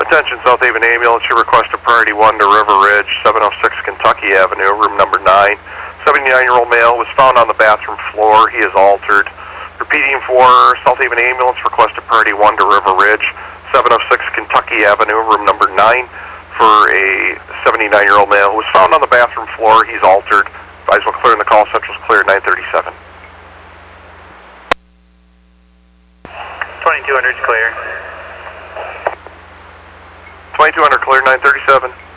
Attention, South Haven Ambulance, you request a priority 1 to River Ridge, 706 Kentucky Avenue, room number 9. 79-year-old male was found on the bathroom floor. He is altered. Repeating for South Haven Ambulance, request a priority 1 to River Ridge, 706 Kentucky Avenue, room number 9, for a 79-year-old male who was found on the bathroom floor. He's altered. Advise will clear in the call. Central's clear, 937. 2200's clear. 2200 clear, 937.